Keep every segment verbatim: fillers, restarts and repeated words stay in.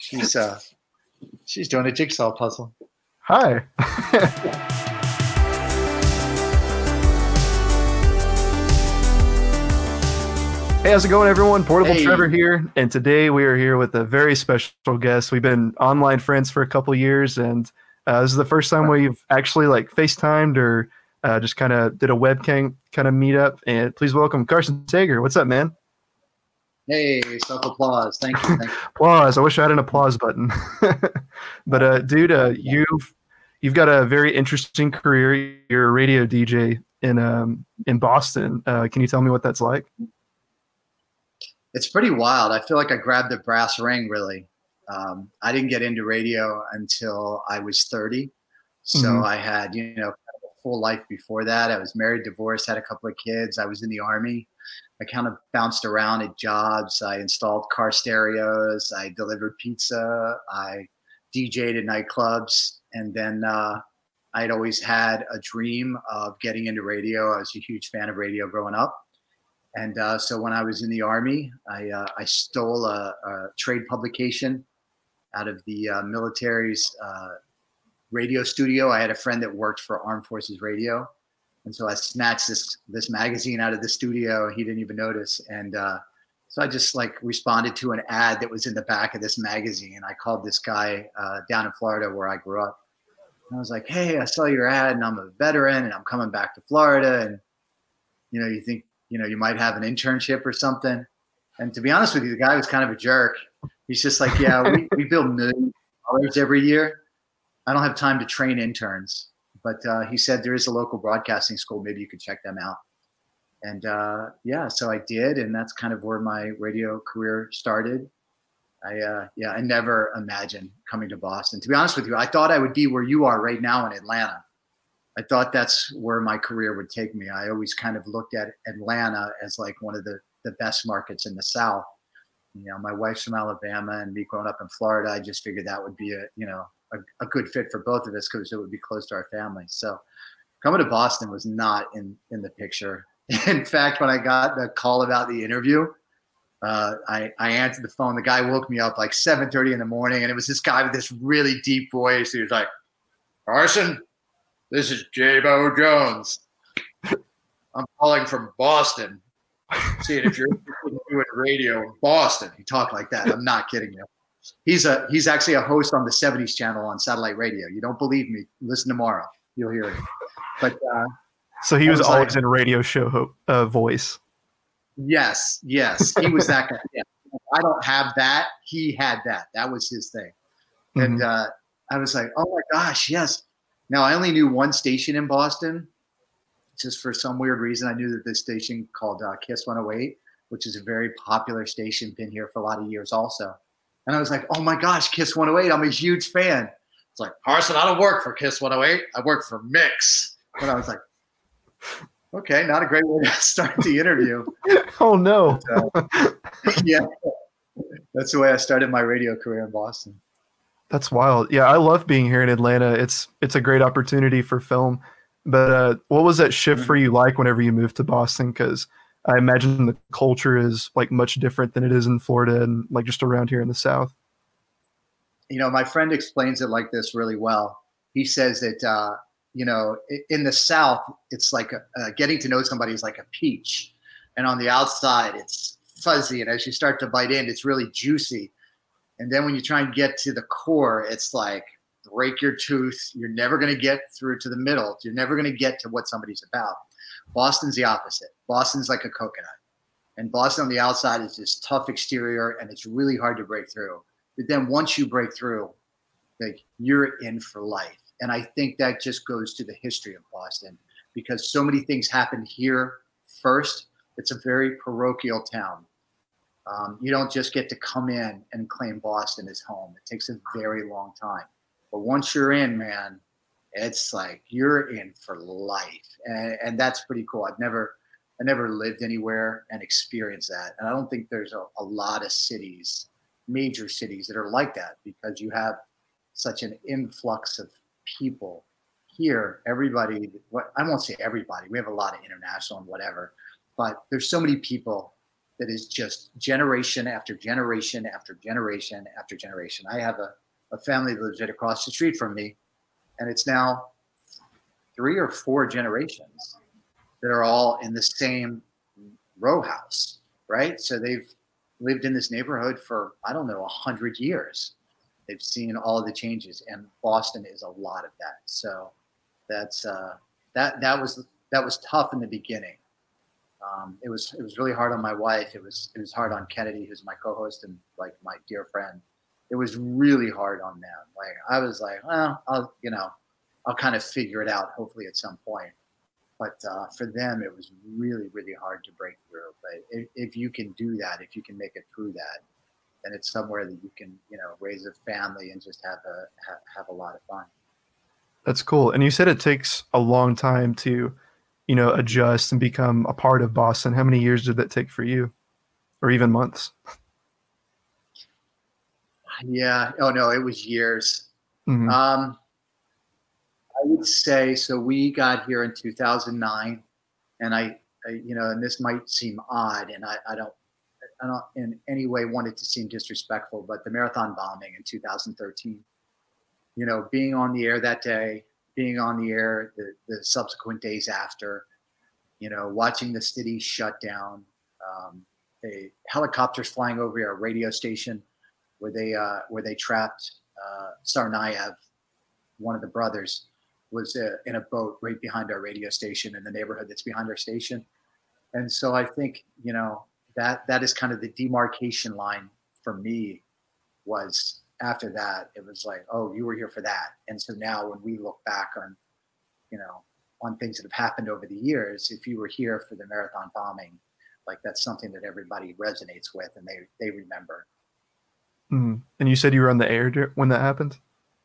She's uh, she's doing a jigsaw puzzle. Hi. Hey, how's it going, everyone? Portable Hey. Trevor here, and today we are here with a very special guest. We've been online friends for a couple years, and uh, this is the first time we've actually like FaceTimed or uh, just kind of did a webcam kind of meetup. And please welcome Carson Sager. What's up, man? Hey, self applause. Thank you. Thank you. Applause. I wish I had an applause button. But uh, dude, uh, you've you've got a very interesting career. You're a radio D J in um in Boston. Uh, can you tell me what that's like? It's pretty wild. I feel like I grabbed the brass ring, really. Um, I didn't get into radio until I was thirty. So Mhm. I had, you know, a full life before that. I was married, divorced, had a couple of kids. I was in the Army. I kind of bounced around at jobs. I installed car stereos. I delivered pizza. I D J'd at nightclubs. And then uh, I'd always had a dream of getting into radio. I was a huge fan of radio growing up. And uh, so when I was in the Army, I, uh, I stole a, a trade publication out of the uh, military's uh, radio studio. I had a friend that worked for Armed Forces Radio. And so I snatched this this magazine out of the studio. He didn't even notice. And uh, so I just like responded to an ad that was in the back of this magazine. I called this guy uh, down in Florida where I grew up. And I was like, hey, I saw your ad and I'm a veteran and I'm coming back to Florida. And, you know, you think, you know, you might have an internship or something. And to be honest with you, the guy was kind of a jerk. He's just like, yeah, we, we build millions of dollars every year. I don't have time to train interns. But uh, he said there is a local broadcasting school. Maybe you could check them out. And uh, yeah, so I did. And that's kind of where my radio career started. I, uh, yeah, I never imagined coming to Boston. To be honest with you, I thought I would be where you are right now in Atlanta. I thought that's where my career would take me. I always kind of looked at Atlanta as like one of the, the best markets in the South. You know, my wife's from Alabama and me growing up in Florida, I just figured that would be a, you know, a, a good fit for both of us because it would be close to our families. So coming to Boston was not in, in the picture. In fact, when I got the call about the interview, uh, I, I answered the phone. The guy woke me up like seven thirty in the morning, and it was this guy with this really deep voice. He was like, Carson, this is J-Bo Jones. I'm calling from Boston, seeing if you're interested in doing radio in Boston. He talked like that. I'm not kidding you. He's a he's actually a host on the seventies channel on satellite radio. You don't believe me? Listen tomorrow. You'll hear it. But uh, So he was, was always like- in radio show ho- uh, voice. yes, yes, he was that guy. Yeah. I don't have that. He had that. That was his thing. And Mhm. uh, I was like, oh my gosh, yes. Now, I only knew one station in Boston. Just for some weird reason, I knew that this station called uh, Kiss one oh eight, which is a very popular station, been here for a lot of years also. And I was like, oh my gosh, Kiss one oh eight, I'm a huge fan. It's like, Carson, I don't work for Kiss one oh eight. I work for Mix. And I was like, okay, not a great way to start the interview. Oh, no. But, uh, yeah, that's the way I started my radio career in Boston. That's wild. Yeah, I love being here in Atlanta. It's it's a great opportunity for film. But uh, what was that shift for you like whenever you moved to Boston? Because I imagine the culture is like much different than it is in Florida and like just around here in the South. You know, my friend explains it like this really well. He says that, uh, you know, in the South, it's like a, uh, getting to know somebody is like a peach. And on the outside, it's fuzzy. And as you start to bite in, it's really juicy. And then when you try and get to the core, it's like break your tooth. You're never going to get through to the middle. You're never going to get to what somebody's about. Boston's the opposite. Boston's like a coconut. And Boston on the outside is this tough exterior, and it's really hard to break through. But then once you break through, like you're in for life. And I think that just goes to the history of Boston because so many things happened here first. It's a very parochial town. Um, you don't just get to come in and claim Boston as home. It takes a very long time. But once you're in, man, it's like you're in for life. And, and that's pretty cool. I've never I never lived anywhere and experienced that. And I don't think there's a, a lot of cities, major cities that are like that because you have such an influx of people here. Everybody, what I won't say everybody, we have a lot of international and whatever, but there's so many people that is just generation after generation after generation after generation. I have a, a family that lives right across the street from me, and it's now three or four generations that are all in the same row house, right? So they've lived in this neighborhood for, I don't know, a hundred years. They've seen all of the changes, and Boston is a lot of that. So that's uh, that that was that was tough in the beginning. Um, it was it was really hard on my wife. It was it was hard on Kennedy, who's my co-host and like my dear friend. It was really hard on them. Like I was like, well, I'll you know, I'll kind of figure it out hopefully at some point. But uh, for them, it was really really hard to break through. But if, if you can do that, if you can make it through that, then it's somewhere that you can you know raise a family and just have a have, have a lot of fun. That's cool. And you said it takes a long time to, you know, adjust and become a part of Boston. How many years did that take for you, or even months? Yeah. Oh no, it was years. Mm-hmm. Um, I would say so. We got here in two thousand nine, and I, I, you know, and this might seem odd, and I, I don't, I don't in any way want it to seem disrespectful, but the marathon bombing in two thousand thirteen, you know, being on the air that day, being on the air the, the subsequent days after, you know, watching the city shut down, um, a helicopters flying over our radio station, where they uh, where they trapped uh, Tsarnaev, one of the brothers, was uh, in a boat right behind our radio station in the neighborhood that's behind our station. And so I think, you know, that that is kind of the demarcation line for me. Was after that, it was like, oh, you were here for that. And so now when we look back on, you know, on things that have happened over the years, if you were here for the marathon bombing, like that's something that everybody resonates with and they, they remember. Mm-hmm. And you said you were on the air when that happened?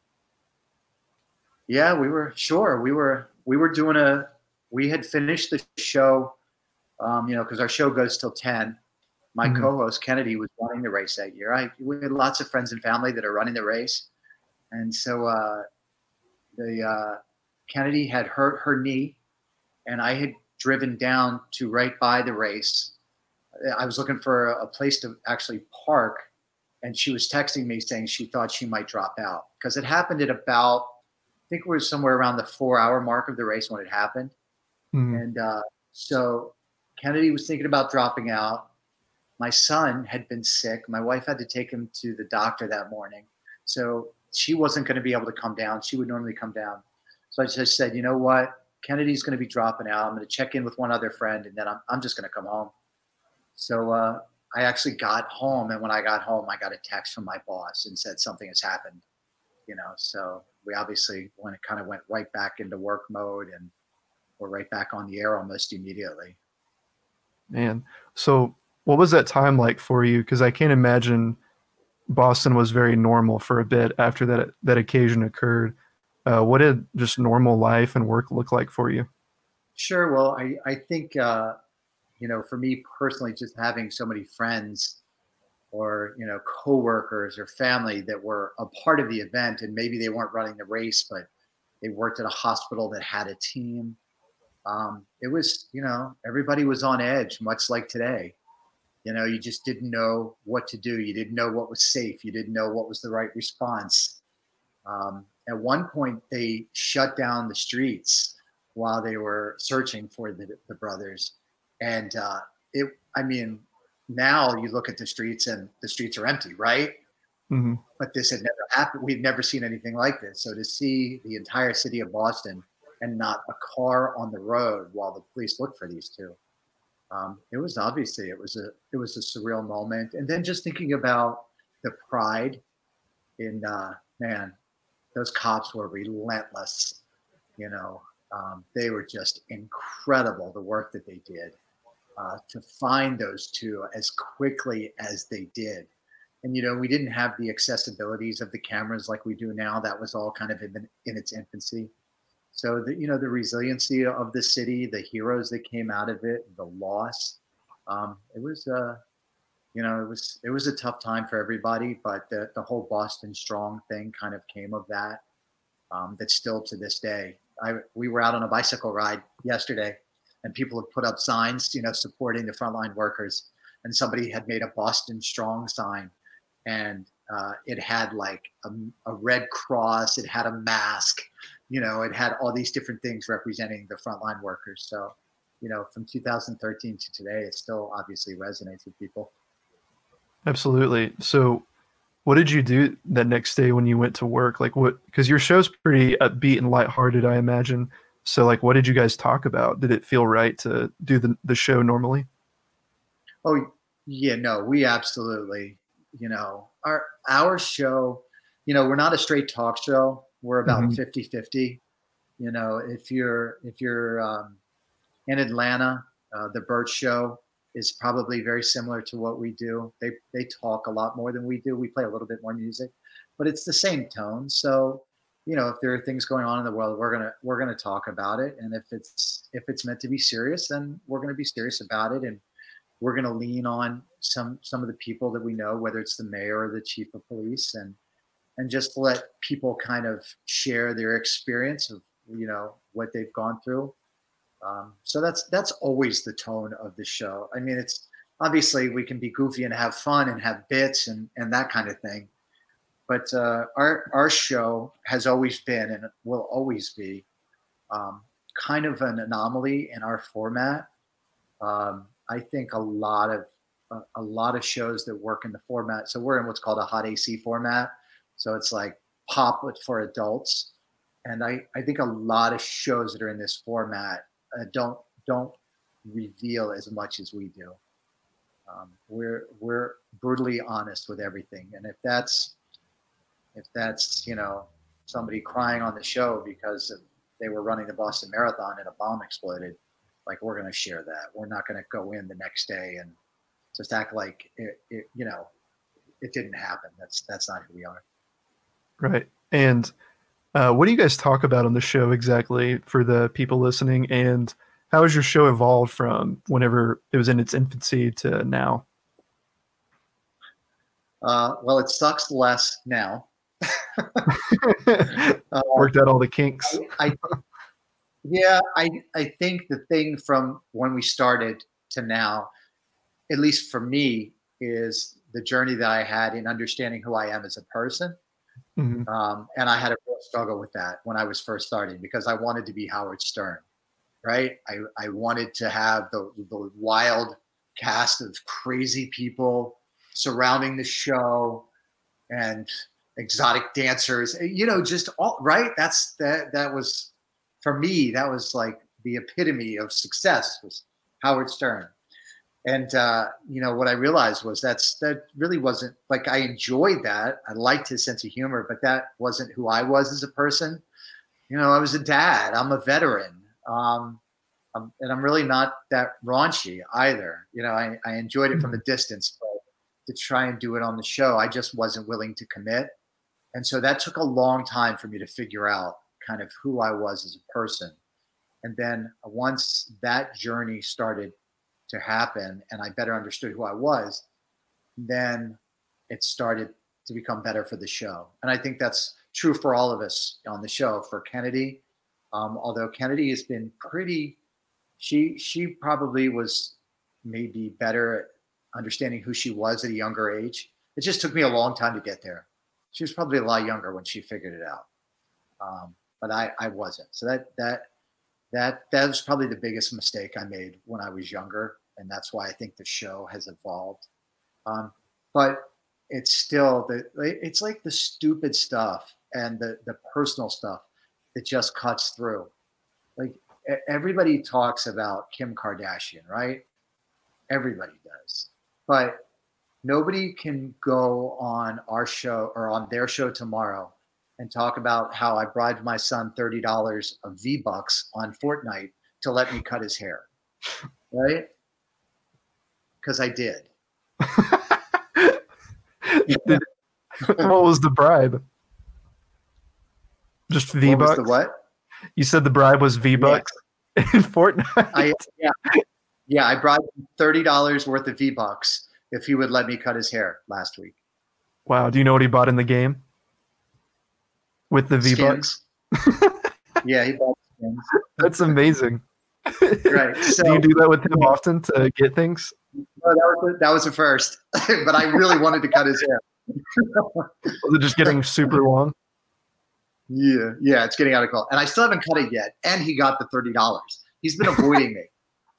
Yeah, we were sure. We were we were doing a we had finished the show, um, you know, because our show goes till ten. My mm-hmm. co-host Kennedy was running the race that year. I we had lots of friends and family that are running the race, and so uh, the uh, Kennedy had hurt her knee, and I had driven down to right by the race. I was looking for a place to actually park, and she was texting me saying she thought she might drop out because it happened at about, I think we were somewhere around the four hour mark of the race when it happened. Mm-hmm. And uh, so Kennedy was thinking about dropping out. My son had been sick. My wife had to take him to the doctor that morning. So she wasn't going to be able to come down. She would normally come down. So I just said, you know what? Kennedy's going to be dropping out. I'm going to check in with one other friend, and then I'm, I'm just going to come home. So uh, I actually got home. And when I got home, I got a text from my boss and said something has happened. You know, so we obviously when it kind of went right back into work mode, and we're right back on the air almost immediately. Man, so what was that time like for you? Because I can't imagine Boston was very normal for a bit after that that occasion occurred. Uh, what did just normal life and work look like for you? Sure. Well, I I think uh, you know, for me personally, just having so many friends, or you know, coworkers or family that were a part of the event, and maybe they weren't running the race, but they worked at a hospital that had a team. Um, it was, you know, everybody was on edge, much like today. You know, you just didn't know what to do. You didn't know what was safe. You didn't know what was the right response. Um, at one point, they shut down the streets while they were searching for the, the brothers. And uh, it, I mean, now you look at the streets and the streets are empty, right? Mm-hmm. But this had never happened. We've never seen anything like this. So to see the entire city of Boston and not a car on the road while the police looked for these two, um, it was obviously it was a it was a surreal moment. And then just thinking about the pride in uh, man, those cops were relentless. You know, um, they were just incredible. The work that they did. Uh, to find those two as quickly as they did. And, you know, we didn't have the accessibilities of the cameras like we do now. That was all kind of in, in its infancy. So, the, you know, the resiliency of the city, the heroes that came out of it, the loss, um, it was, uh, you know, it was it was a tough time for everybody, but the, the whole Boston Strong thing kind of came of that. Um, that's still to this day. I, we were out on a bicycle ride yesterday, and people have put up signs, you know, supporting the frontline workers. and somebody had made a Boston Strong sign, and uh, it had like a, a red cross, it had a mask, you know, it had all these different things representing the frontline workers. So, you know, from two thousand thirteen to today, it still obviously resonates with people. Absolutely. So what did you do that next day when you went to work? Like what, because your show's pretty upbeat and lighthearted, I imagine. So like, what did you guys talk about? Did it feel right to do the, the show normally? Oh yeah, no, we absolutely, you know, our, our show, you know, we're not a straight talk show. We're about mm-hmm. fifty fifty. You know, if you're, if you're um, in Atlanta, uh, the Burt Show is probably very similar to what we do. They they talk a lot more than we do. We play a little bit more music, but it's the same tone. So, you know, if there are things going on in the world, we're gonna we're gonna talk about it. And if it's if it's meant to be serious, then we're gonna be serious about it. And we're gonna lean on some some of the people that we know, whether it's the mayor or the chief of police, and and just let people kind of share their experience of, you know, what they've gone through. Um, so that's that's always the tone of the show. I mean, it's obviously we can be goofy and have fun and have bits and, and that kind of thing. But uh, our our show has always been and will always be um, kind of an anomaly in our format. Um, I think a lot of uh, a lot of shows that work in the format. So we're in what's called a hot A C format. So it's like pop but for adults. And I, I think a lot of shows that are in this format Uh, don't don't reveal as much as we do. Um, we're we're brutally honest with everything, and if that's if that's you know somebody crying on the show because of, they were running the Boston Marathon and a bomb exploded, like we're going to share that. We're not going to go in the next day and just act like it, it you know it didn't happen. That's that's not who we are. Right. And Uh, what do you guys talk about on the show exactly for the people listening? And how has your show evolved from whenever it was in its infancy to now? Uh, well, it sucks less now. uh, Worked out all the kinks. I, I, yeah, I, I think the thing from when we started to now, at least for me, is the journey that I had in understanding who I am as a person. Mm-hmm. Um, and I had a real struggle with that when I was first starting because I wanted to be Howard Stern, right? I, I wanted to have the, the wild cast of crazy people surrounding the show and exotic dancers, you know, just all right. That's that, that was for me, that was like the epitome of success was Howard Stern. And, uh, you know, what I realized was that's, that really wasn't like, I enjoyed that. I liked his sense of humor, but that wasn't who I was as a person. You know, I was a dad, I'm a veteran. Um, I'm, and I'm really not that raunchy either. You know, I, I enjoyed it from a distance, but to try and do it on the show, I just wasn't willing to commit. And so that took a long time for me to figure out kind of who I was as a person. And then once that journey started to happen and I better understood who I was, then it started to become better for the show. And I think that's true for all of us on the show. For Kennedy, um, although Kennedy has been pretty, she she probably was maybe better at understanding who she was at a younger age. It just took me a long time to get there. She was probably a lot younger when she figured it out. Um, but I, I wasn't. So that that That that was probably the biggest mistake I made when I was younger, and that's why I think the show has evolved. Um, but it's still the it's like the stupid stuff and the the personal stuff that just cuts through. Like everybody talks about Kim Kardashian, right? Everybody does, but nobody can go on our show or on their show tomorrow and talk about how I bribed my son thirty dollars of V-Bucks on Fortnite to let me cut his hair, right? Because I did. What was the bribe? Just V-Bucks? What was the what? You said the bribe was V-Bucks yeah. in Fortnite? I, yeah. yeah, I bribed him thirty dollars worth of V-Bucks if he would let me cut his hair last week. Wow. Do you know what he bought in the game? With the V-Bucks? Yeah, he bought skins. That's amazing. Right. So, do you do that with him often to get things? No, that was the, that was the first, but I really wanted to cut his hair. Was it just getting super long? Yeah, yeah, it's getting out of control, and I still haven't cut it yet. And he got the thirty dollars. He's been avoiding me.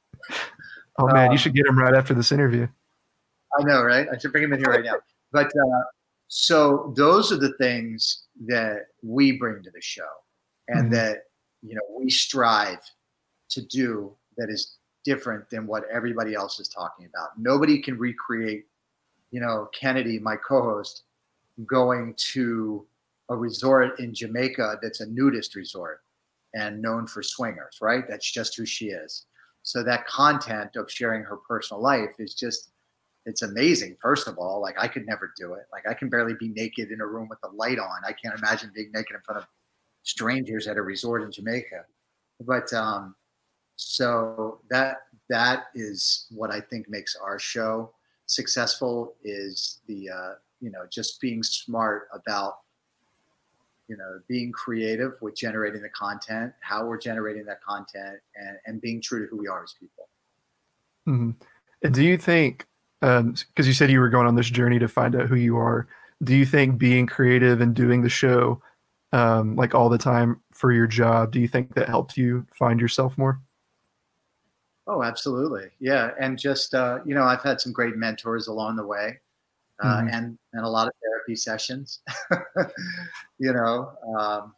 Oh man, um, you should get him right after this interview. I know, right? I should bring him in here right now. But uh, so those are the things that we bring to the show, and mm-hmm. that you know we strive to do that is different than what everybody else is talking about. Nobody can recreate, you know, Kennedy, my co-host, going to a resort in Jamaica that's a nudist resort and known for swingers, right? That's just who she is. So that content of sharing her personal life is just, it's amazing. First of all, like I could never do it. Like I can barely be naked in a room with the light on. I can't imagine being naked in front of strangers at a resort in Jamaica. But um, so that that is what I think makes our show successful, is the, uh, you know, just being smart about, you know, being creative with generating the content, how we're generating that content, and, and being true to who we are as people. Mm-hmm. And do you think, um, because you said you were going on this journey to find out who you are, do you think being creative and doing the show um, like all the time for your job, do you think that helped you find yourself more? Oh, absolutely. Yeah. And just, uh, you know, I've had some great mentors along the way. Uh, mm-hmm. and, and a lot of therapy sessions, you know, um,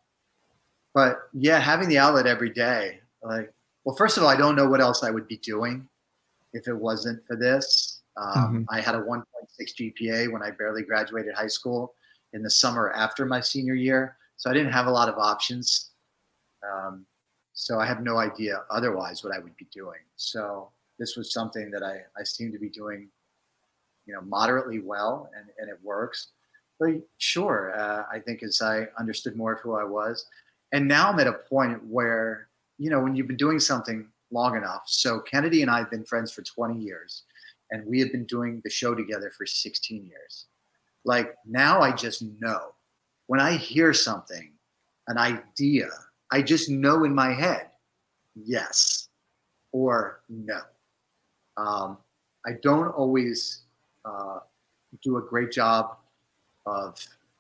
but yeah, having the outlet every day, like, well, first of all, I don't know what else I would be doing if it wasn't for this. Um, mm-hmm. I had a one point six G P A when I barely graduated high school in the summer after my senior year. So I didn't have a lot of options. Um, so I have no idea otherwise what I would be doing. So this was something that I, I seem to be doing, you know, moderately well, and, and it works. But sure, uh, I think as I understood more of who I was, and now I'm at a point where, you know, when you've been doing something long enough, so Kennedy and I have been friends for twenty years, and we have been doing the show together for sixteen years. Like now I just know when I hear something, an idea, I just know in my head, yes or no. Um, I don't always Uh, do a great job of,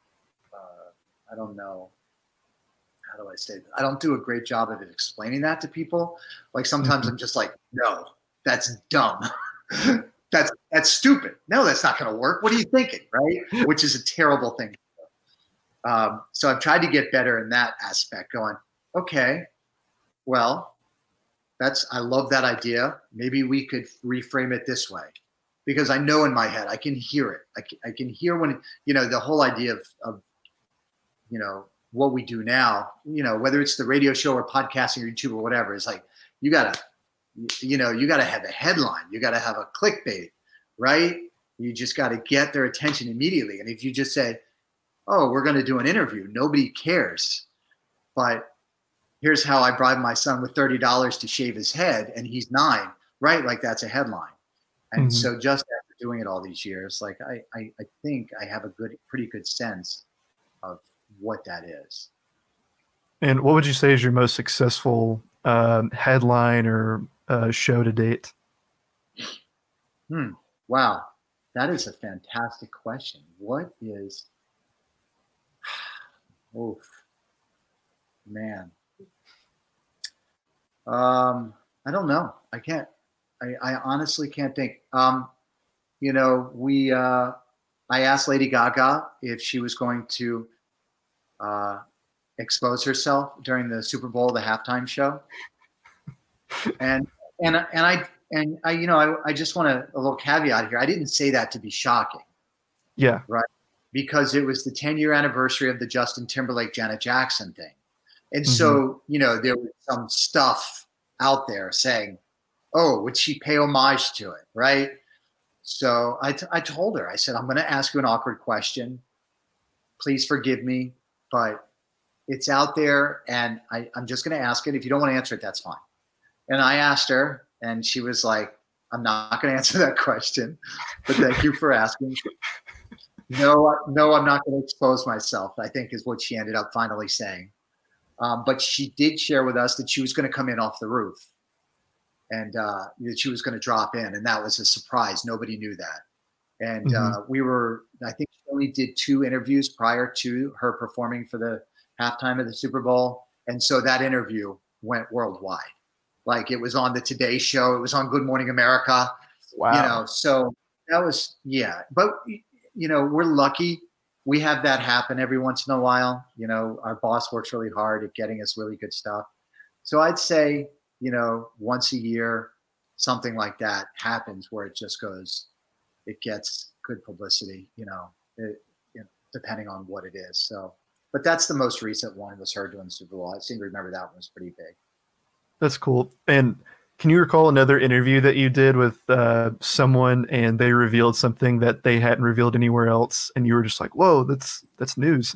uh, I don't know, how do I say that? I don't do a great job of explaining that to people. Like sometimes I'm just like, no, that's dumb. that's that's stupid. No, that's not going to work. What are you thinking, right? Which is a terrible thing. Um, so I've tried to get better in that aspect, going, okay, well, that's, I love that idea. Maybe we could reframe it this way. Because I know in my head, I can hear it. I can, I can hear when, you know, the whole idea of, of, you know, what we do now, you know, whether it's the radio show or podcasting or YouTube or whatever, is like, you gotta, you know, you gotta have a headline. You gotta have a clickbait, right? You just gotta get their attention immediately. And if you just say, oh, we're going to do an interview, nobody cares. But here's how I bribed my son with thirty dollars to shave his head, and he's nine, right? Like that's a headline. And mm-hmm. so just after doing it all these years, like I, I, I think I have a good, pretty good sense of what that is. And what would you say is your most successful um, headline or uh, show to date? Hmm. Wow. That is a fantastic question. What is, oof, man. Um, I don't know. I can't. I, I honestly can't think. Um, you know, we. Uh, I asked Lady Gaga if she was going to uh, expose herself during the Super Bowl, the halftime show, and and and I and I, you know, I, I just want a, a little caveat here. I didn't say that to be shocking. Yeah. Right. Because it was the ten year anniversary of the Justin Timberlake, Janet Jackson thing, and mm-hmm. so you know there was some stuff out there saying, oh, would she pay homage to it, right? So I, t- I told her, I said, I'm going to ask you an awkward question. Please forgive me, but it's out there, and I, I'm just going to ask it. If you don't want to answer it, that's fine. And I asked her, and she was like, I'm not going to answer that question, but thank you for asking. No, no, I'm not going to expose myself, I think is what she ended up finally saying. Um, but she did share with us that she was going to come in off the roof. and uh, that she was going to drop in, and that was a surprise. Nobody knew that. And Mm-hmm. uh, we were, I think she only did two interviews prior to her performing for the halftime of the Super Bowl. And so that interview went worldwide. Like, it was on the Today Show. It was on Good Morning America. Wow. You know, so that was, yeah. But, you know, we're lucky. We have that happen every once in a while. You know, our boss works really hard at getting us really good stuff. So I'd say, you know, once a year, something like that happens where it just goes, it gets good publicity, you know, it, you know, depending on what it is. So, but that's the most recent one, was her doing the Super Bowl. I seem to remember that one was pretty big. That's cool. And can you recall another interview that you did with uh, someone and they revealed something that they hadn't revealed anywhere else, and you were just like, whoa, that's that's news?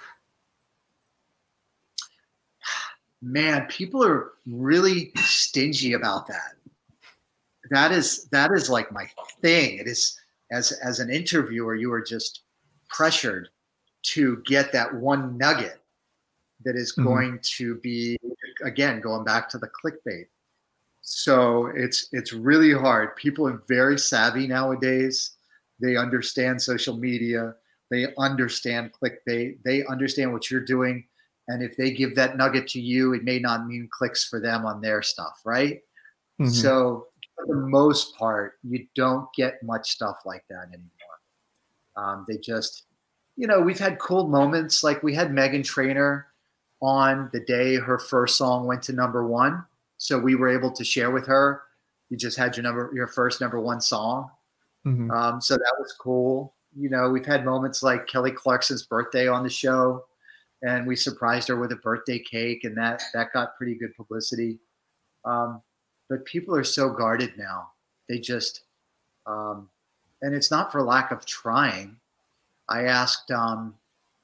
Man, people are really stingy about that. That is that is like my thing. It is, as as an interviewer, you are just pressured to get that one nugget that is mm-hmm. going to be, again, going back to the clickbait. So it's it's really hard. People are very savvy nowadays. They understand social media. They understand clickbait. They understand what you're doing. And if they give that nugget to you, it may not mean clicks for them on their stuff, right? Mm-hmm. So for the most part, you don't get much stuff like that anymore. Um, they just, you know, we've had cool moments. Like, we had Meghan Trainor on the day her first song went to number one. So we were able to share with her, you just had your number, your first number one song. Mm-hmm. Um, so that was cool. You know, we've had moments like Kelly Clarkson's birthday on the show, and we surprised her with a birthday cake, and that, that got pretty good publicity. Um, but people are so guarded now. They just, um, and it's not for lack of trying. I asked, um,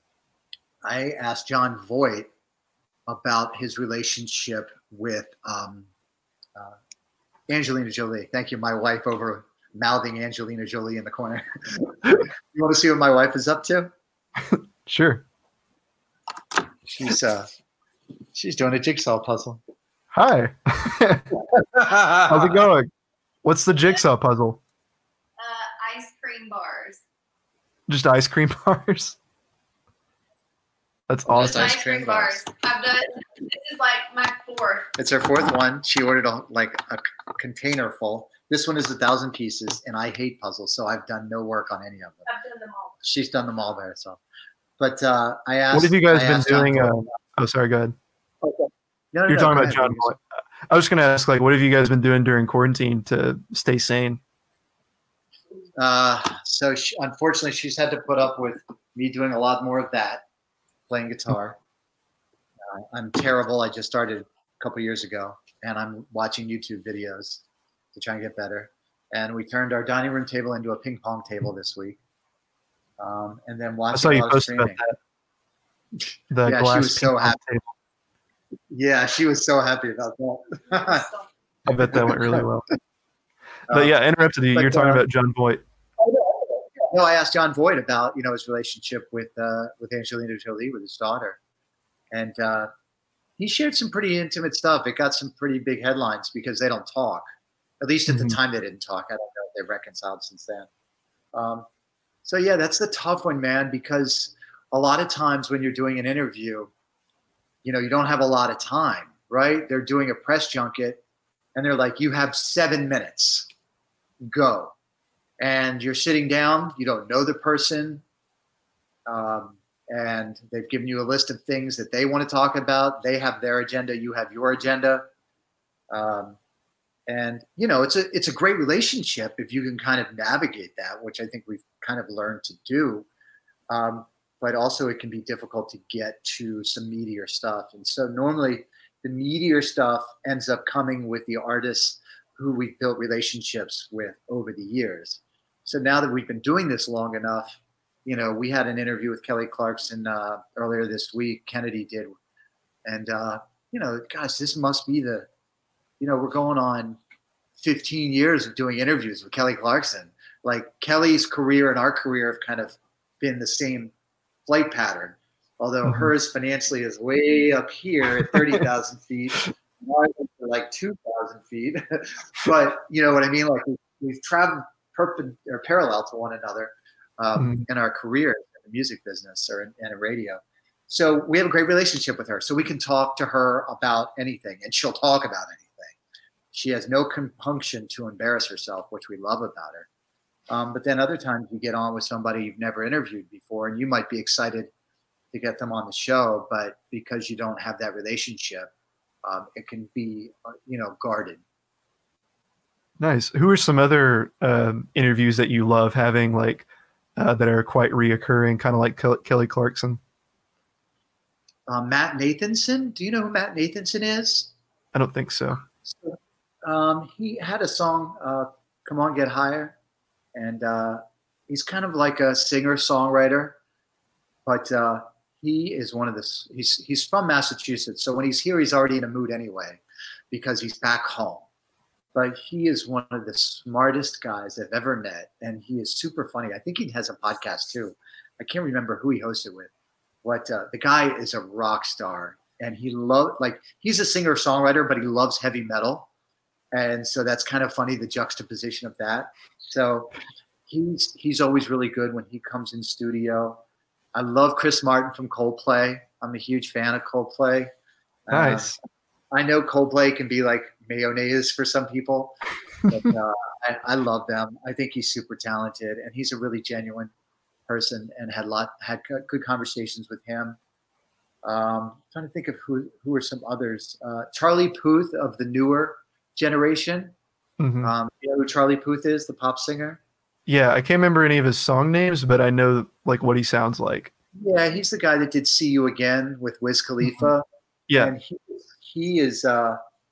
I asked Jon Voight about his relationship with um, uh, Angelina Jolie. Thank you, my wife, over mouthing Angelina Jolie in the corner. You want to see what my wife is up to? Sure. She's uh, she's doing a jigsaw puzzle. Hi. How's it going? What's the jigsaw puzzle? Uh, ice cream bars. Just ice cream bars? That's awesome. Ice cream bars. I've done, this is like my fourth. It's her fourth one. She ordered a, like a container full. This one is a thousand pieces, and I hate puzzles, so I've done no work on any of them. I've done them all. She's done them all by herself. But uh, I asked. What have you guys I been doing? Uh, oh, sorry. Go ahead. Okay. No, no, You're no, talking about ahead. Jon Voight. I was going to ask, like, what have you guys been doing during quarantine to stay sane? Uh, so she, unfortunately, she's had to put up with me doing a lot more of that, playing guitar. Uh, I'm terrible. I just started a couple years ago, and I'm watching YouTube videos to try and get better. And we turned our dining room table into a ping pong table this week. Um, and then watching I saw you a lot of posted about streaming. that. The Yeah, glass she was so ping pong happy. table. Yeah, she was so happy about that. I bet that went really well. But Uh, yeah, interrupted you. but, You're talking uh, about Jon Voight. No, I asked Jon Voight about, you know, his relationship with uh, with Angelina Jolie, with his daughter, and uh, he shared some pretty intimate stuff. It got some pretty big headlines because they don't talk. At least at Mhm. the time, they didn't talk. I don't know if they've reconciled since then. Um, so yeah, that's the tough one, man. Because a lot of times when you're doing an interview, you know, you don't have a lot of time, right? They're doing a press junket, and they're like, "You have seven minutes, go." And you're sitting down, you don't know the person, um, and they've given you a list of things that they want to talk about. They have their agenda, you have your agenda. Um, and, you know, it's a it's a great relationship if you can kind of navigate that, which I think we've kind of learned to do. Um, but also it can be difficult to get to some meatier stuff. And so normally the meatier stuff ends up coming with the artists who we've built relationships with over the years. So now that we've been doing this long enough, you know, we had an interview with Kelly Clarkson uh, earlier this week. Kennedy did. And, uh, you know, gosh, this must be the, you know, we're going on fifteen years of doing interviews with Kelly Clarkson. Like, Kelly's career and our career have kind of been the same flight pattern, although mm-hmm. hers financially is way up here at thirty thousand feet. Mars for like two thousand feet. But you know what I mean? Like we, we've traveled perpend- or parallel to one another um, Mhm. in our careers in the music business or in, in a radio. So we have a great relationship with her. So we can talk to her about anything, and she'll talk about anything. She has no compunction to embarrass herself, which we love about her. Um, but then other times you get on with somebody you've never interviewed before, and you might be excited to get them on the show, but because you don't have that relationship, um, it can be, uh, you know, guarded. Nice. Who are some other um, interviews that you love having, like uh, that are quite reoccurring, kind of like Kel- Kelly Clarkson? Um, Matt Nathanson. Do you know who Matt Nathanson is? I don't think so. So, um, he had a song, uh, "Come On, Get Higher," and uh, he's kind of like a singer-songwriter, but uh, he is one of the. He's he's from Massachusetts, so when he's here, he's already in a mood anyway, because he's back home. But he is one of the smartest guys I've ever met, and he is super funny. I think he has a podcast too. I can't remember who he hosted with, but uh, the guy is a rock star, and he love like he's a singer songwriter, but he loves heavy metal, and so that's kind of funny, the juxtaposition of that. So he's he's always really good when he comes in studio. I love Chris Martin from Coldplay. I'm a huge fan of Coldplay. Nice. Um, I know Coldplay can be like mayonnaise for some people, but uh, I, I love them. I think he's super talented, and he's a really genuine person, and had lot had good conversations with him. Um, I'm trying to think of who who are some others. Uh, Charlie Puth of the newer generation. Mhm. Um, you know who Charlie Puth is, the pop singer? Yeah, I can't remember any of his song names, but I know like what he sounds like. Yeah, he's the guy that did "See You Again" with Wiz Khalifa, Yeah. and he he is uh,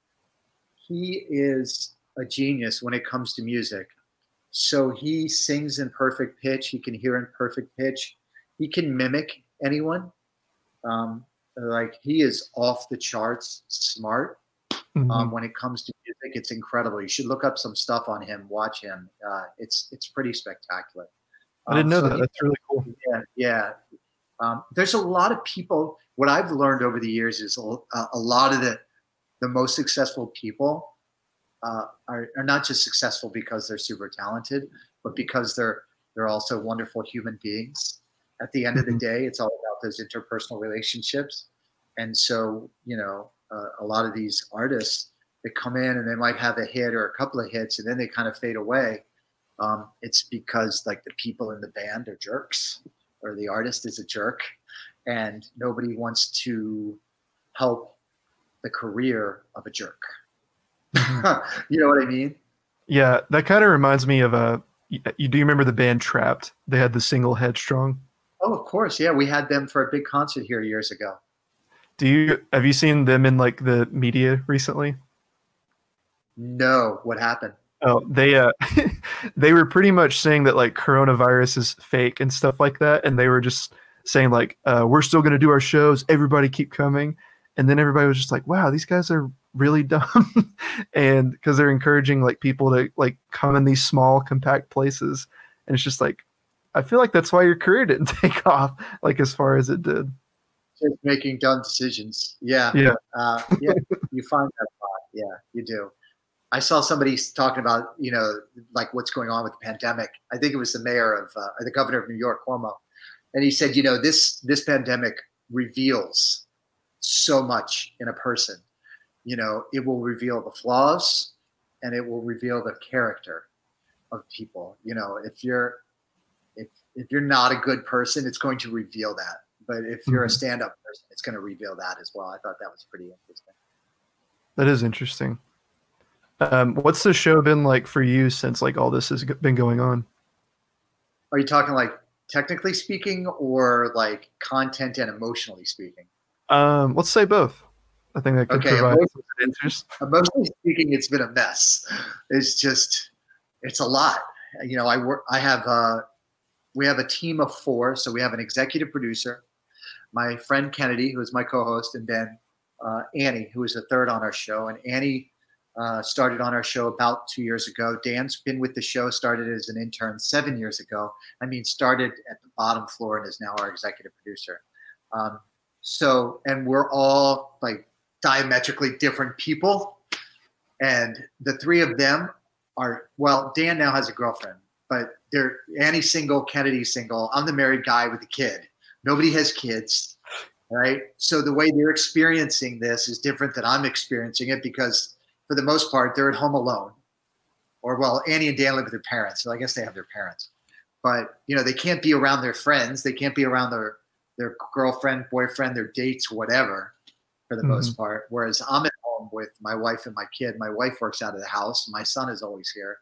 he is a genius when it comes to music. So he sings in perfect pitch. He can hear in perfect pitch. He can mimic anyone. Um, like he is off the charts smart. Mhm. Um, when it comes to music, it's incredible. You should look up some stuff on him. Watch him. Uh, it's it's pretty spectacular. I didn't Um, know so that. he- That's really cool. yeah, yeah. Um, there's a lot of people. What I've learned over the years is a, a lot of the the most successful people uh, are, are not just successful because they're super talented, but because they're they're also wonderful human beings. At the end of the Mhm. day, it's all about those interpersonal relationships. And so, you know, uh, a lot of these artists that come in and they might have a hit or a couple of hits, and then they kind of fade away. Um, it's because like the people in the band are jerks, or the artist is a jerk, and nobody wants to help the career of a jerk. You know what I mean? Yeah, that kind of reminds me of a. You, you do you remember the band Trapped? They had the single Headstrong. Oh, of course. Yeah, we had them for a big concert here years ago. Do you have you seen them in like the media recently? No, what happened? Oh, they uh they were pretty much saying that like coronavirus is fake and stuff like that, and they were just saying like uh, we're still gonna do our shows, everybody keep coming, and then everybody was just like, wow, these guys are really dumb, and because they're encouraging like people to like come in these small compact places, and it's just like I feel like that's why your career didn't take off like as far as it did. Just making dumb decisions. Yeah. Yeah. Uh, yeah, you find that a lot. Yeah, you do. I saw somebody talking about, you know, like what's going on with the pandemic. I think it was the mayor of, uh, or the governor of New York, Cuomo, and he said, you know, this this pandemic reveals so much in a person. You know, it will reveal the flaws, and it will reveal the character of people. You know, if you're if if you're not a good person, it's going to reveal that. But if you're a Mhm. stand-up person, it's going to reveal that as well. I thought that was pretty interesting. That is interesting. Um, what's the show been like for you since like all this has g- been going on? Are you talking like technically speaking, or like content and emotionally speaking? Um, let's say both. I think that could Okay, provide emotionally, some good answers. emotionally speaking, it's been a mess. It's just, it's a lot. You know, I work. I have. Uh, we have a team of four, so we have an executive producer, my friend Kennedy, who is my co-host, and then uh, Annie, who is the third on our show. And Annie uh, started on our show about two years ago. Dan's been with the show, started as an intern seven years ago. I mean, started at the bottom floor and is now our executive producer. Um, so, and we're all like diametrically different people. And the three of them are, well, Dan now has a girlfriend, but they're Annie's single, Kennedy's single. I'm the married guy with a kid. Nobody has kids, right? So the way they're experiencing this is different than I'm experiencing it, because for the most part, they're at home alone. Or, well, Annie and Dan live with their parents, so I guess they have their parents. But, you know, they can't be around their friends. They can't be around their, their girlfriend, boyfriend, their dates, whatever, for the mm-hmm. most part. Whereas I'm at home with my wife and my kid. My wife works out of the house. My son is always here.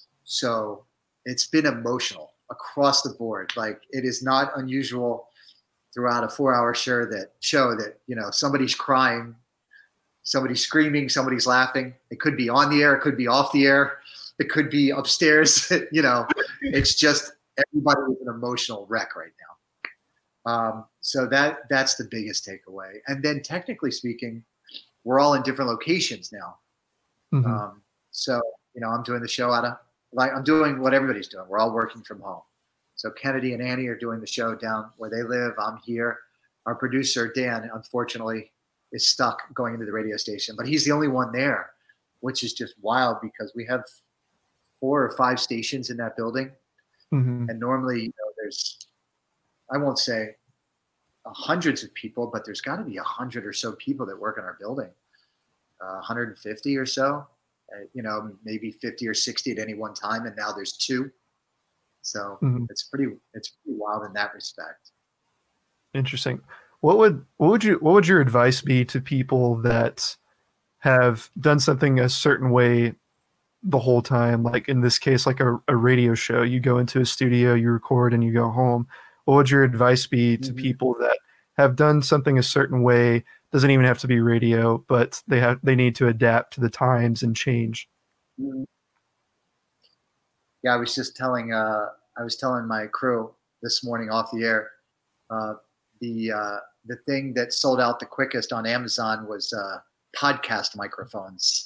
So it's been emotional across the board. Like, it is not unusual throughout a four-hour show that show that, you know, somebody's crying, somebody's screaming, somebody's laughing. It could be on the air. It could be off the air. It could be upstairs. You know, it's just everybody is an emotional wreck right now. Um, so that that's the biggest takeaway. And then technically speaking, we're all in different locations now. Mm-hmm. Um, so, you know, I'm doing the show out of, like, I'm doing what everybody's doing. We're all working from home. So Kennedy and Annie are doing the show down where they live. I'm here. Our producer, Dan, unfortunately, is stuck going into the radio station, but he's the only one there, which is just wild because we have four or five stations in that building. Mm-hmm. And normally, you know, there's, I won't say hundreds of people, but there's got to be a hundred or so people that work in our building, uh, one hundred fifty or so, uh, you know, maybe fifty or sixty at any one time. And now there's two. So mm-hmm. it's pretty, it's pretty wild in that respect. Interesting. What would, what would you, what would your advice be to people that have done something a certain way the whole time? Like in this case, like a, a radio show, you go into a studio, you record and you go home. What would your advice be to mm-hmm. people that have done something a certain way? Doesn't even have to be radio, but they have, they need to adapt to the times and change. Mm-hmm. Yeah, I was just telling uh, I was telling my crew this morning off the air, uh, the uh, the thing that sold out the quickest on Amazon was uh, podcast microphones,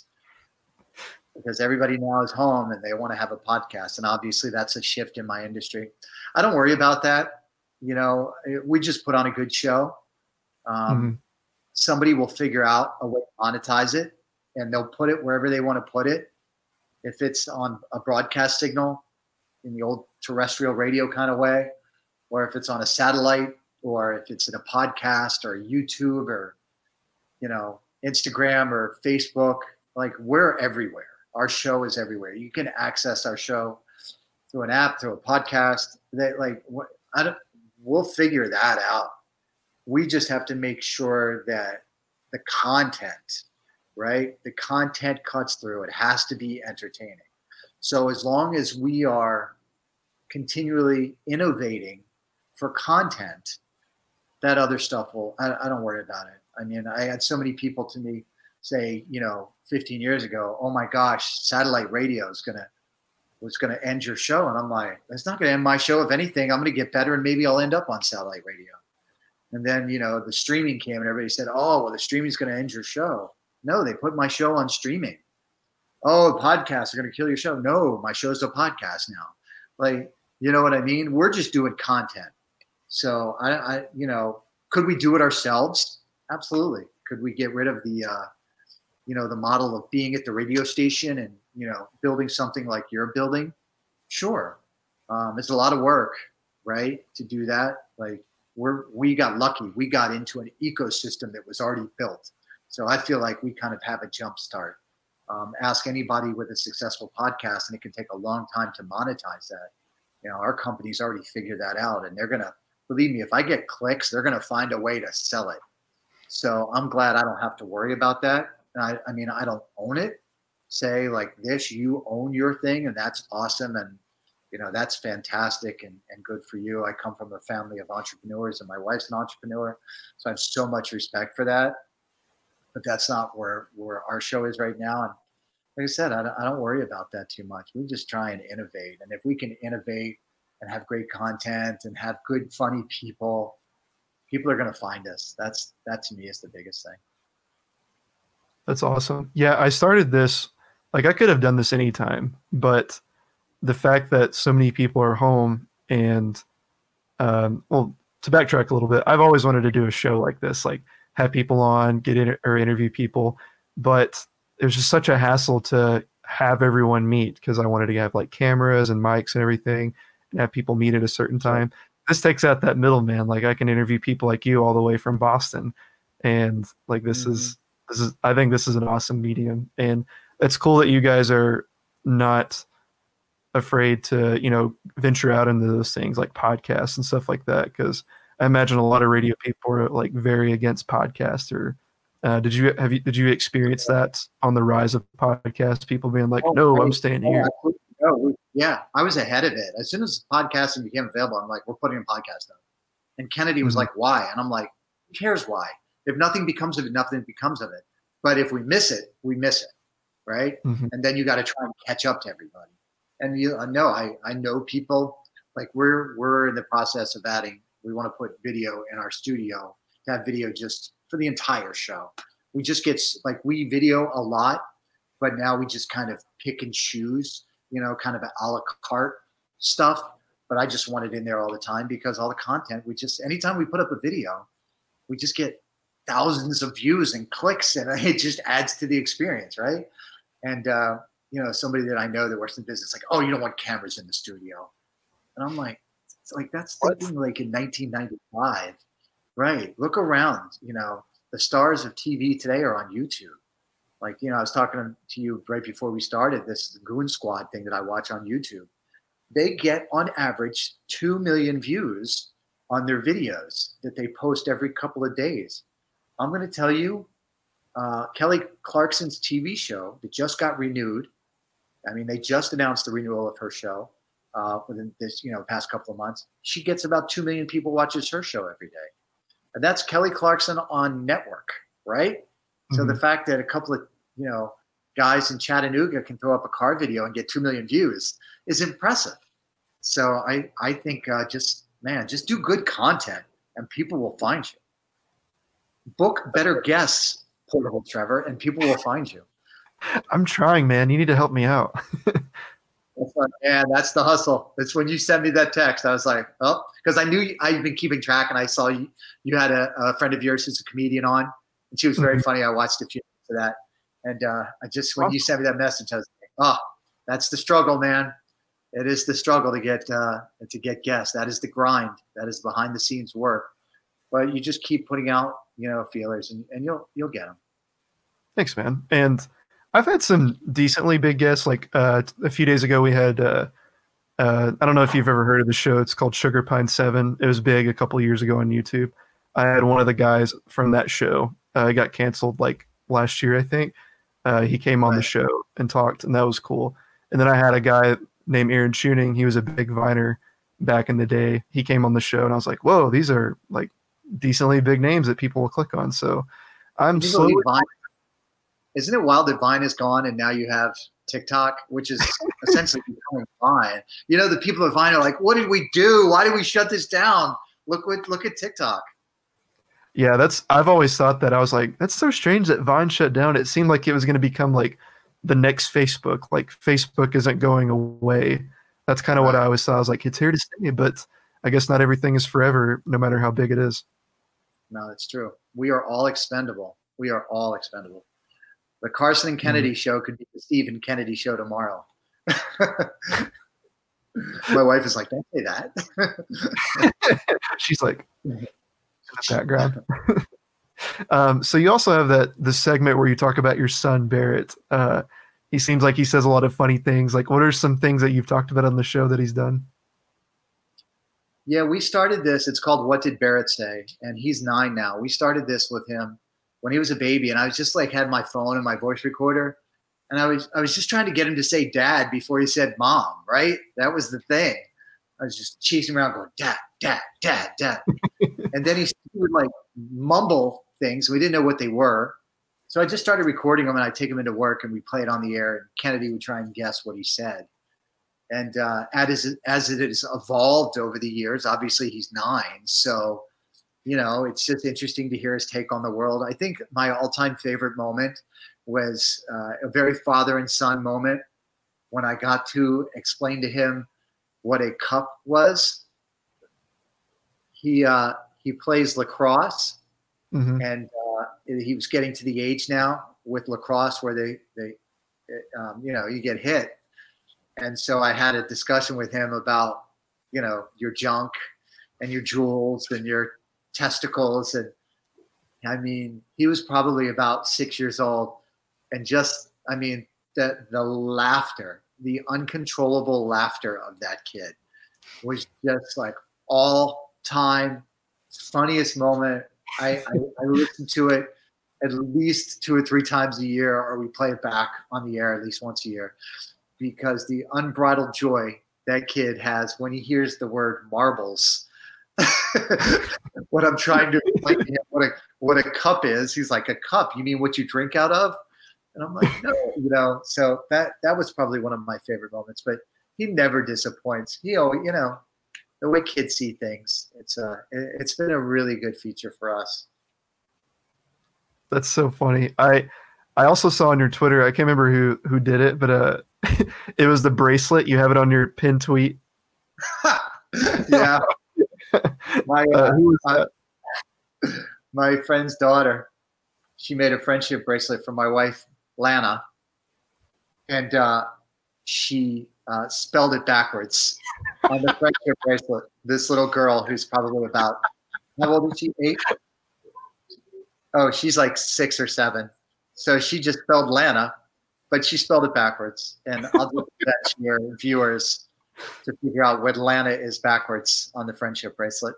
because everybody now is home and they want to have a podcast, and obviously that's a shift in my industry. I don't worry about that. You know, we just put on a good show. Um, mm-hmm. Somebody will figure out a way to monetize it, and they'll put it wherever they want to put it. If it's on a broadcast signal in the old terrestrial radio kind of way, or if it's on a satellite, or if it's in a podcast or YouTube or, you know, Instagram or Facebook, like, we're everywhere. Our show is everywhere. You can access our show through an app, through a podcast. That, like, I don't, we'll figure that out. We just have to make sure that the content, right? The content cuts through. It has to be entertaining. So as long as we are continually innovating for content, that other stuff will, I, I don't worry about it. I mean, I had so many people to me say, you know, fifteen years ago, oh my gosh, satellite radio is going to, was going to end your show. And I'm like, it's not going to end my show. If anything, I'm going to get better and maybe I'll end up on satellite radio. And then, you know, the streaming came and everybody said, oh, well, the streaming is going to end your show. No, they put my show on streaming. Oh, podcasts are going to kill your show. No, my show's a podcast now. Like, you know what I mean? We're just doing content. So I, I you know, could we do it ourselves? Absolutely. Could we get rid of the, uh, you know, the model of being at the radio station and, you know, building something like you're building? Sure. Um, it's a lot of work, right? To do that. Like, we're, we got lucky. We got into an ecosystem that was already built. So I feel like we kind of have a jump start. Um, ask anybody with a successful podcast, and it can take a long time to monetize that. You know, our company's already figured that out, and they're going to, believe me, if I get clicks, they're going to find a way to sell it. So I'm glad I don't have to worry about that. I, I mean, I don't own it. Say like this, you own your thing, and that's awesome. And, you know, that's fantastic and, and good for you. I come from a family of entrepreneurs, and my wife's an entrepreneur. So I have so much respect for that. But that's not where, where our show is right now. And like I said, I don't, I don't worry about that too much. We just try and innovate. And if we can innovate and have great content and have good, funny people, people are going to find us. That's, that to me is the biggest thing. That's awesome. Yeah, I started this, like I could have done this anytime, but the fact that so many people are home and, um, well, to backtrack a little bit, I've always wanted to do a show like this, like have people on, get in or interview people, but it was just such a hassle to have everyone meet because I wanted to have like cameras and mics and everything and have people meet at a certain time. This takes out that middleman. Like I can interview people like you all the way from Boston, and like this mm-hmm. is this is I think this is an awesome medium, and it's cool that you guys are not afraid to, you know, venture out into those things like podcasts and stuff like that, because I imagine a lot of radio people are like very against podcasts. Or uh, did you have you did you experience that on the rise of podcasts? People being like, oh, "No, I, I'm staying here." No, we, yeah, I was ahead of it. As soon as podcasting became available, I'm like, "We're putting a podcast up." And Kennedy was mm-hmm. like, "Why?" And I'm like, "Who cares why? If nothing becomes of it, nothing becomes of it. But if we miss it, we miss it, right? Mm-hmm. And then you got to try and catch up to everybody." And you know, I I know people like we're we're in the process of adding. We want to put video in our studio to have video just for the entire show. We just get like we video a lot, but now we just kind of pick and choose, you know, kind of a la carte stuff. But I just want it in there all the time because all the content, we just, anytime we put up a video, we just get thousands of views and clicks, and it just adds to the experience, right? And, uh, you know, somebody that I know that works in business, like, "Oh, you don't want cameras in the studio." And I'm like, it's like, that's thinking like in nineteen ninety-five, right? Look around, you know, the stars of T V today are on YouTube. Like, you know, I was talking to you right before we started this Goon Squad thing that I watch on YouTube. They get on average two million views on their videos that they post every couple of days. I'm going to tell you, uh, Kelly Clarkson's T V show that just got renewed. I mean, they just announced the renewal of her show uh, within this, you know, past couple of months. She gets about two million people watches her show every day. And that's Kelly Clarkson on network, right? Mm-hmm. So the fact that a couple of, you know, guys in Chattanooga can throw up a car video and get two million views is impressive. So I, I think uh, just, man, just do good content and people will find you. Book better guests, Portable Trevor, and people will find you. I'm trying, man. You need to help me out. That's like, yeah, that's the hustle. It's when you sent me that text, I was like, oh, because I knew you, I'd been keeping track, and I saw you, you had a, a friend of yours who's a comedian on, and she was very mm-hmm. funny. I watched a few of that. And uh, I just, when you sent me that message, I was like, oh, that's the struggle, man. It is the struggle to get uh, to get guests. That is the grind. That is behind the scenes work. But you just keep putting out, you know, feelers, and, and you'll you'll get them. Thanks, man. And I've had some decently big guests. Like uh, a few days ago, we had, uh, uh, I don't know if you've ever heard of the show. It's called Sugar Pine seven. It was big a couple of years ago on YouTube. I had one of the guys from that show. Uh, it got canceled like last year, I think. Uh, he came on right. the show and talked, and that was cool. And then I had a guy named Aaron Tuning. He was a big Viner back in the day. He came on the show, and I was like, whoa, these are like decently big names that people will click on. So I'm slowly – Isn't it wild that Vine is gone and now you have TikTok, which is essentially becoming Vine? You know, the people at Vine are like, "What did we do? Why did we shut this down? Look what look at TikTok." Yeah, that's. I've always thought that. I was like, that's so strange that Vine shut down. It seemed like it was going to become like the next Facebook. Like Facebook isn't going away. That's kind of right. what I always thought. I was like, it's here to stay, but I guess not everything is forever, no matter how big it is. No, it's true. We are all expendable. We are all expendable. The Carson and Kennedy mm-hmm. show could be the Stephen Kennedy show tomorrow. My wife is like, don't say that. She's like, in the background. um, so you also have that the segment where you talk about your son, Barrett. Uh, he seems like he says a lot of funny things. Like, what are some things that you've talked about on the show that he's done? Yeah, we started this. It's called What Did Barrett Say? And he's nine now. We started this with him when he was a baby, and I was just like had my phone and my voice recorder, and I was I was just trying to get him to say dad before he said mom, right? That was the thing. I was just chasing around going, dad, dad, dad, dad. And then he would like mumble things. We didn't know what they were. So I just started recording them, and I'd take them into work, and we play it on the air, and Kennedy would try and guess what he said. And uh, as, as it has evolved over the years, obviously he's nine, so you know, it's just interesting to hear his take on the world. I think my all-time favorite moment was uh, a very father and son moment when I got to explain to him what a cup was. He uh, he plays lacrosse, mm-hmm. and uh, he was getting to the age now with lacrosse where they, they um, you know, you get hit. And so I had a discussion with him about, you know, your junk and your jewels and your testicles. And I mean, he was probably about six years old. And just, I mean, the, the laughter, the uncontrollable laughter of that kid was just like all time funniest moment. I, I, I listen to it at least two or three times a year, or we play it back on the air at least once a year, because the unbridled joy that kid has when he hears the word marbles. What I'm trying to explain to him what a what a cup is. He's like, a cup? You mean what you drink out of? And I'm like, no, you know. So that that was probably one of my favorite moments. But he never disappoints. He always, you know, the way kids see things. It's uh, it's been a really good feature for us. That's so funny. I I also saw on your Twitter, I can't remember who who did it, but uh, it was the bracelet. You have it on your pinned tweet. Yeah. My uh, Uh, who was my, that? my friend's daughter, she made a friendship bracelet for my wife, Lana, and uh, she uh, spelled it backwards on the friendship bracelet. This little girl who's probably about, how old is she? Eight? Oh, she's like six or seven. So she just spelled Lana, but she spelled it backwards. And I'll do that to your viewers to figure out what Lana is backwards on the friendship bracelet.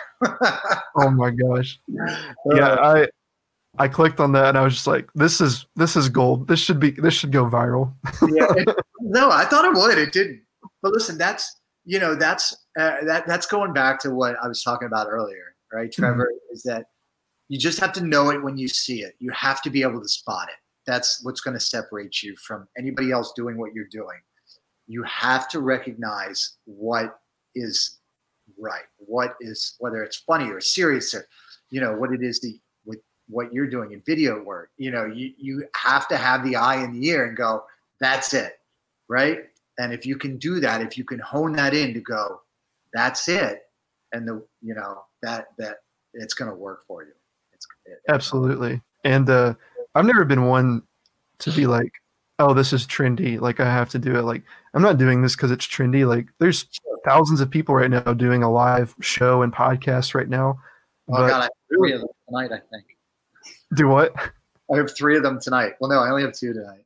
Oh my gosh. Yeah, I I clicked on that and I was just like, this is this is gold. This should be this should go viral. Yeah, it, no, I thought it would. It didn't. But listen, that's you know that's uh, that that's going back to what I was talking about earlier, right, Trevor? Mm-hmm. Is that you just have to know it when you see it. You have to be able to spot it. That's what's going to separate you from anybody else doing what you're doing. You have to recognize what is right, what is, whether it's funny or serious, or you know what it is that with what you're doing in video work. You know, you you have to have the eye in the ear and go, that's it, right? And if you can do that, if you can hone that in to go, that's it, and the you know that that it's going to work for you. It's, it, Absolutely. And uh, I've never been one to be like, oh, this is trendy, like I have to do it. Like, I'm not doing this because it's trendy. Like, there's thousands of people right now doing a live show and podcast right now. Oh, God, I have three of them tonight, I think. Do what? I have three of them tonight. Well, no, I only have two tonight.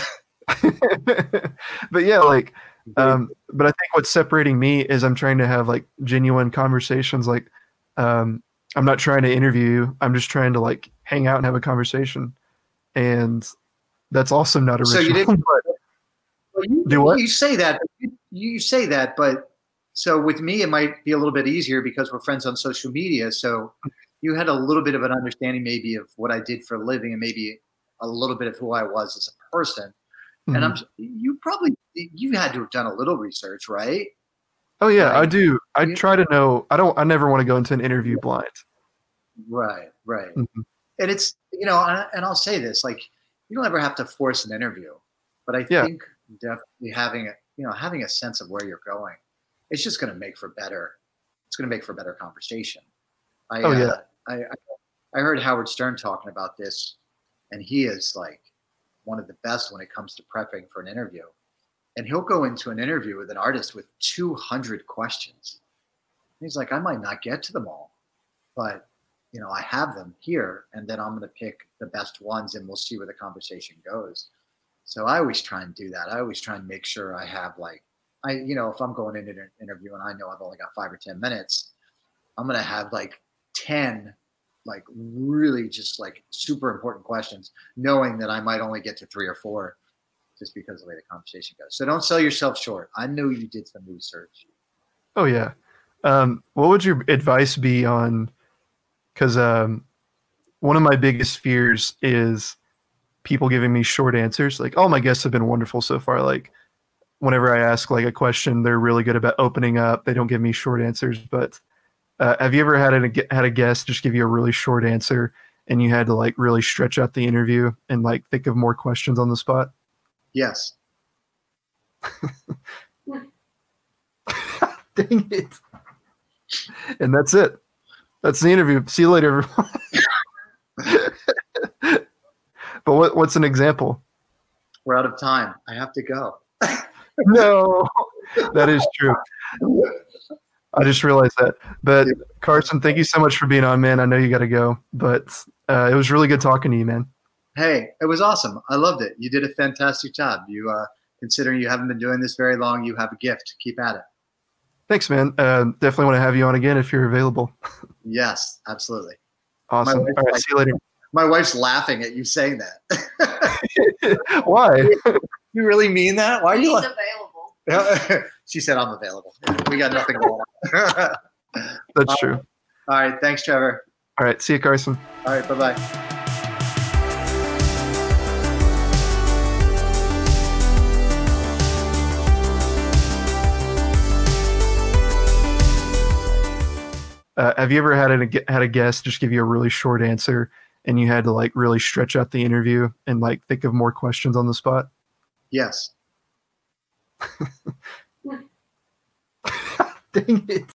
But yeah, like, um, but I think what's separating me is I'm trying to have like genuine conversations. Like, um, I'm not trying to interview you. I'm just trying to like hang out and have a conversation. And that's also not original. So you didn't well, you, do what? You say that, you, you say that, but so with me, it might be a little bit easier because we're friends on social media. So you had a little bit of an understanding maybe of what I did for a living and maybe a little bit of who I was as a person. Mm-hmm. And I'm, you probably, you had to have done a little research, right? Oh yeah, like, I do. I you, try to know. I don't, I never want to go into an interview blind. Right. Right. Mm-hmm. And it's, you know, and I'll say this, like, you don't ever have to force an interview, but I yeah. think definitely having a, you know, having a sense of where you're going, it's just going to make for better. It's going to make for better conversation. I, oh yeah. Uh, I, I heard Howard Stern talking about this, and he is like one of the best when it comes to prepping for an interview. And he'll go into an interview with an artist with two hundred questions. And he's like, I might not get to them all, but you know, I have them here, and then I'm going to pick the best ones, and we'll see where the conversation goes. So I always try and do that. I always try and make sure I have like, I, you know, if I'm going into an interview and I know I've only got five or ten minutes, I'm going to have like ten, like really just like super important questions, knowing that I might only get to three or four just because of the way the conversation goes. So don't sell yourself short. I know you did some research. Oh yeah. Um, what would your advice be on, because um, one of my biggest fears is people giving me short answers. Like, all my guests have been wonderful so far. Like, whenever I ask like a question, they're really good about opening up. They don't give me short answers. But uh, have you ever had a had a guest just give you a really short answer, and you had to like really stretch out the interview and like think of more questions on the spot? Yes. Dang it! And that's it. That's the interview. See you later, everyone. But what, what's an example? We're out of time. I have to go. No, that is true. I just realized that. But Carson, thank you so much for being on, man. I know you got to go, but uh, it was really good talking to you, man. Hey, it was awesome. I loved it. You did a fantastic job. You, uh, considering you haven't been doing this very long, you have a gift. Keep at it. Thanks, man. Uh, definitely want to have you on again if you're available. Yes, absolutely. Awesome. All right, like, see you later. My wife's laughing at you saying that. Why? You really mean that? Why are you? He's available. She said I'm available. We got nothing going on. That's true. All right. Thanks, Trevor. All right. See you, Carson. All right. Bye-bye. Uh, have you ever had a had a guest just give you a really short answer and you had to like really stretch out the interview and like think of more questions on the spot? Yes. Dang it.